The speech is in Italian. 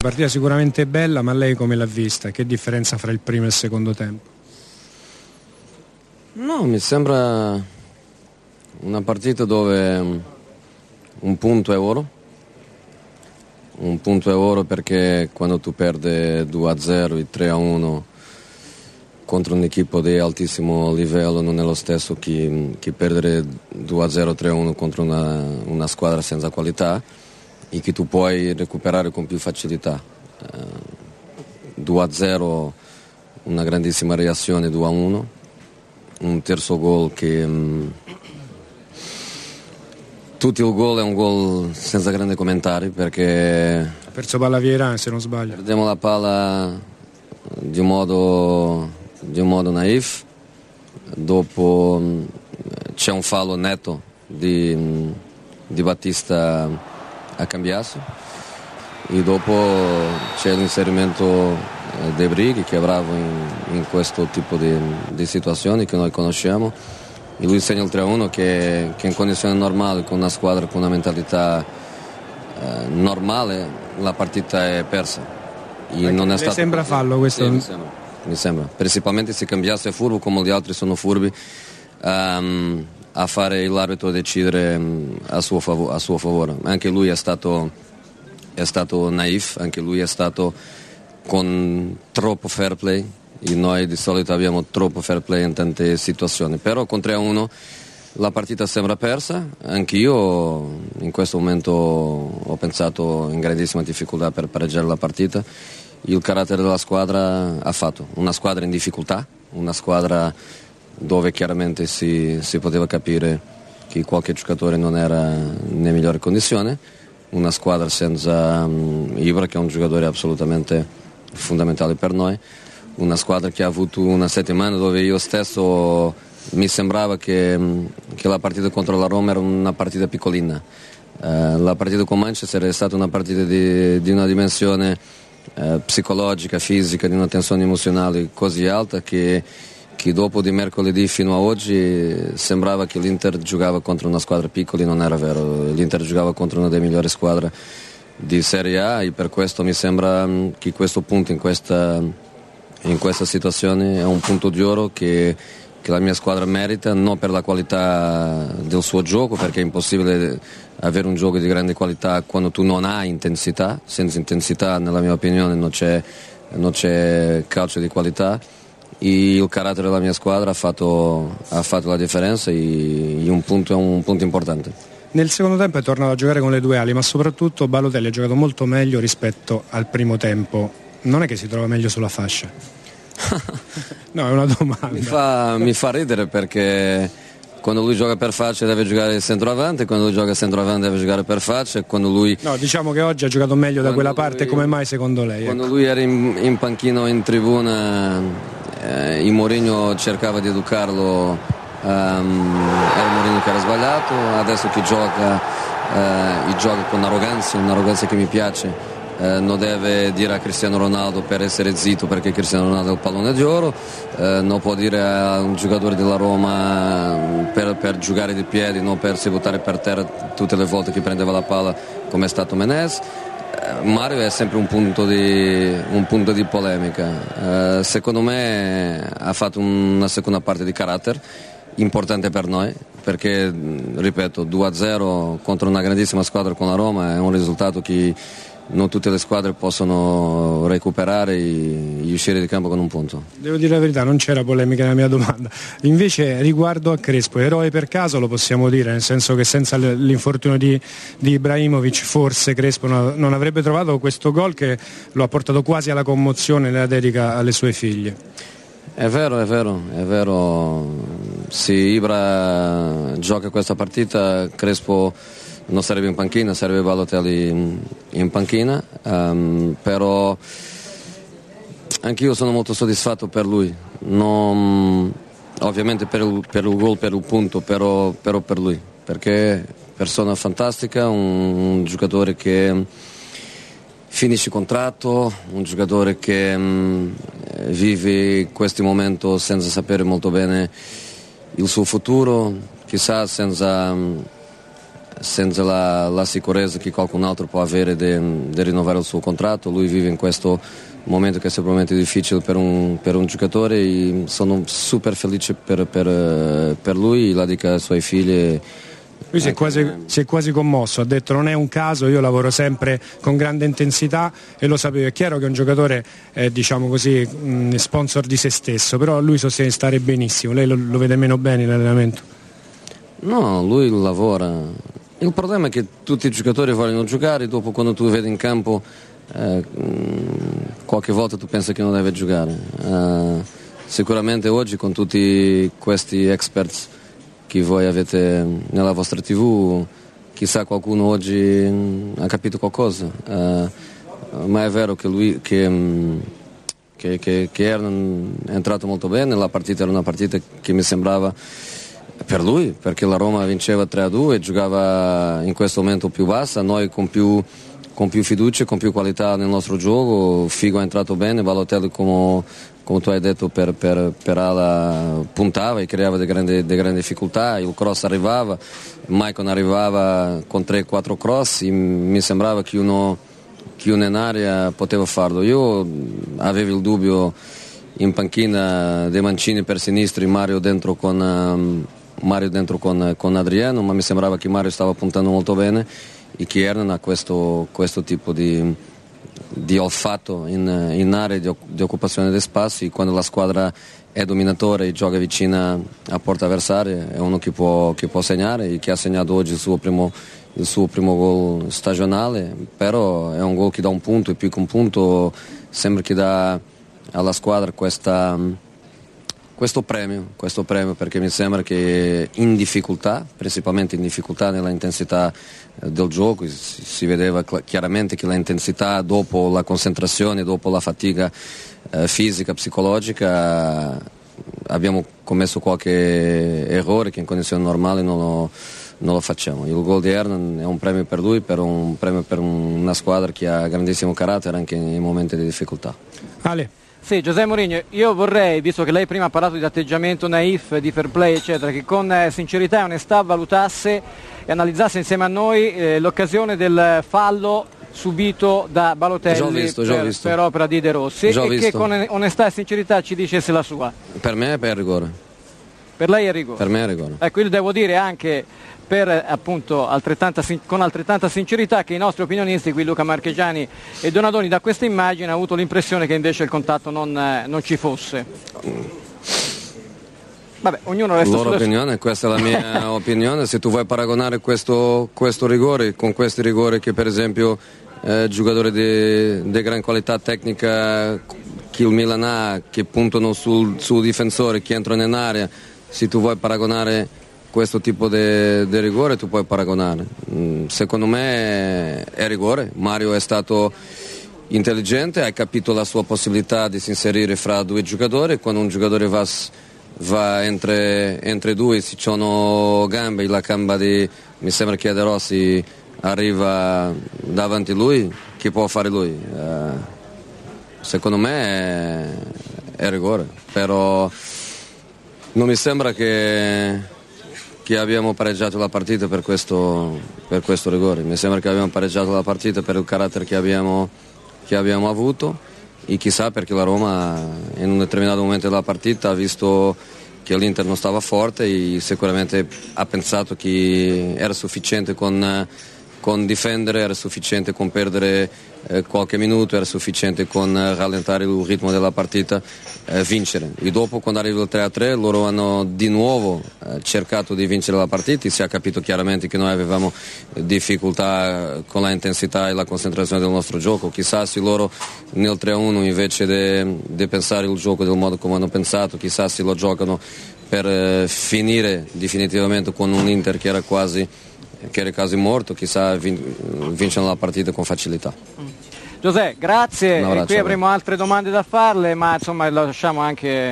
Partita sicuramente bella, ma lei come l'ha vista? Che differenza fra il primo e il secondo tempo? No, mi sembra una partita dove un punto è oro. Un punto è oro perché quando tu perdi 2-0 e 3-1 contro un'equipa di altissimo livello non è lo stesso che perdere 2-0, 3-1 contro una squadra senza qualità e che tu puoi recuperare con più facilità. 2-0 una grandissima reazione, 2-1 un terzo gol che tutto il gol è un gol senza grandi commentari perché Ha perso palla Vieira, se non sbaglio. perdiamo la palla di un modo naif, dopo c'è un fallo netto di Battista a Cambiasso e dopo c'è l'inserimento dei Brighi che è bravo in questo tipo di situazioni che noi conosciamo e lui segna il 3-1 che in condizioni normali con una squadra con una mentalità normale la partita è persa e non è stato sembra così. fallo questo? Sì, mi sembra, principalmente se Cambiasso è furbo come gli altri sono furbi a fare l'arbitro decidere a suo favore. Anche lui è stato naif, anche lui è stato con troppo fair play e noi di solito abbiamo troppo fair play in tante situazioni, però con 3-1 la partita sembra persa. Anch'io in questo momento ho pensato in grandissima difficoltà per pareggiare la partita. Il carattere della squadra ha fatto una squadra in difficoltà, una squadra dove chiaramente si poteva capire che qualche giocatore non era nelle migliori condizioni, una squadra senza Ibra che è un giocatore assolutamente fondamentale per noi, una squadra che ha avuto una settimana dove io stesso mi sembrava che la partita contro la Roma era una partita piccolina, la partita con Manchester è stata una partita di una dimensione psicologica, fisica, di una tensione emozionale così alta che dopo di mercoledì fino a oggi sembrava che l'Inter giocava contro una squadra piccola e non era vero, l'Inter giocava contro una delle migliori squadre di Serie A e per questo mi sembra che questo punto in questa situazione è un punto di oro che la mia squadra merita, non per la qualità del suo gioco, perché è impossibile avere un gioco di grande qualità quando tu non hai intensità. Senza intensità, nella mia opinione, non c'è calcio di qualità. E il carattere della mia squadra ha fatto la differenza e un punto è un punto importante. Nel secondo tempo è tornato a giocare con le due ali, ma soprattutto Balotelli ha giocato molto meglio rispetto al primo tempo. Non è che si trova meglio sulla fascia? No, è una domanda. Mi fa ridere perché quando lui gioca per faccia deve giocare centroavanti, quando lui gioca centroavanti deve giocare per faccia, quando lui... No, diciamo che oggi ha giocato meglio da quella parte, come mai secondo lei? Quando lui era in panchina o in tribuna il Mourinho cercava di educarlo, era Mourinho che era sbagliato, adesso che gioca con un'arroganza che mi piace. Non deve dire a Cristiano Ronaldo per essere zitto perché Cristiano Ronaldo è il pallone d'oro, non può dire a un giocatore della Roma per giocare di piedi, non per si buttare per terra tutte le volte che prendeva la palla come è stato Menez. Mario è sempre un punto di polemica. Secondo me ha fatto una seconda parte di carattere importante per noi perché, ripeto, 2-0 contro una grandissima squadra con la Roma è un risultato che non tutte le squadre possono recuperare e uscire di campo con un punto. Devo dire la verità, non c'era polemica nella mia domanda. Invece riguardo a Crespo, eroe per caso lo possiamo dire, nel senso che senza l'infortunio di Ibrahimovic forse Crespo non avrebbe trovato questo gol che lo ha portato quasi alla commozione nella dedica alle sue figlie. È vero. Se Ibra gioca questa partita, Crespo non sarebbe in panchina, sarebbe Balotelli in panchina, però anch'io sono molto soddisfatto per lui, ovviamente per il gol, per il punto, però per lui, perché persona fantastica, un giocatore che finisce contratto, un giocatore che vive questo momento senza sapere molto bene il suo futuro, chissà senza senza la sicurezza che qualcun altro può avere di rinnovare il suo contratto. Lui vive in questo momento che è sicuramente difficile per un giocatore e sono super felice per lui, la dica ai suoi figli. Lui si è quasi commosso, ha detto non è un caso, io lavoro sempre con grande intensità e lo sapevo. È chiaro che un giocatore è, diciamo così, sponsor di se stesso, però lui sostiene di stare benissimo. Lei lo vede meno bene in allenamento? No, lui lavora. Il problema è che tutti i giocatori vogliono giocare, dopo quando tu vedi in campo qualche volta tu pensi che non deve giocare. Sicuramente oggi con tutti questi experts che voi avete nella vostra TV, chissà qualcuno oggi ha capito qualcosa, ma è vero che Hernan è entrato molto bene. La partita era una partita che mi sembrava per lui, perché la Roma vinceva 3-2 e giocava in questo momento più bassa, noi con più fiducia, con più qualità nel nostro gioco. Figo è entrato bene, Balotelli come tu hai detto per ala puntava e creava delle grandi difficoltà, il cross arrivava, Maicon arrivava con 3-4 cross e mi sembrava che uno in area poteva farlo. Io avevo il dubbio in panchina dei Mancini per sinistra e Mario dentro con Adriano, ma mi sembrava che Mario stava puntando molto bene e che Hernan ha questo tipo di olfatto in area di occupazione di spazi. Quando la squadra è dominatore e gioca vicina a porta avversaria è uno che può segnare e che ha segnato oggi il suo primo gol stagionale, però è un gol che dà un punto e più che un punto sembra che dà alla squadra questo premio, perché mi sembra che in difficoltà, principalmente in difficoltà nella intensità del gioco, si vedeva chiaramente che la intensità dopo la concentrazione, dopo la fatica fisica, psicologica, abbiamo commesso qualche errore che in condizioni normali non lo facciamo. Il gol di Hernan è un premio per lui, un premio per una squadra che ha grandissimo carattere anche in momenti di difficoltà. Ale. Sì, José Mourinho, io vorrei, visto che lei prima ha parlato di atteggiamento naif, di fair play eccetera, che con sincerità e onestà valutasse e analizzasse insieme a noi l'occasione del fallo subito da Balotelli per opera di De Rossi che con onestà e sincerità ci dicesse la sua. Per me è rigore. Per lei è rigore? Per me è rigore. Ecco, io devo dire anche appunto con altrettanta sincerità che i nostri opinionisti, qui Luca Marchegiani e Donadoni, da questa immagine hanno avuto l'impressione che invece il contatto non ci fosse. Vabbè, ognuno resta loro opinione, questa è la mia opinione. Se tu vuoi paragonare questo rigore con questi rigori che per esempio giocatori di gran qualità tecnica che il Milan ha, che puntano sul difensore, che entrano in area, se tu vuoi paragonare questo tipo di rigore tu puoi paragonare. Secondo me è rigore. Mario è stato intelligente, ha capito la sua possibilità di si inserire fra due giocatori. Quando un giocatore va entre due, si sono gambe, la gamba mi sembra che De Rossi arriva davanti a lui, che può fare lui? Secondo me è rigore, però non mi sembra che abbiamo pareggiato la partita per questo rigore. Mi sembra che abbiamo pareggiato la partita per il carattere che abbiamo avuto e chissà perché la Roma in un determinato momento della partita ha visto che l'Inter non stava forte e sicuramente ha pensato che era sufficiente con difendere, era sufficiente con perdere qualche minuto, era sufficiente con rallentare il ritmo della partita, vincere. E dopo, quando arriva il 3-3, loro hanno di nuovo cercato di vincere la partita e si è capito chiaramente che noi avevamo difficoltà con la intensità e la concentrazione del nostro gioco. Chissà se loro nel 3-1 invece di pensare il gioco del modo come hanno pensato, chissà se lo giocano per finire definitivamente con un Inter che era quasi morto, chissà vincono la partita con facilità. Giuseppe, grazie, qui avremo altre domande da farle, ma insomma lasciamo anche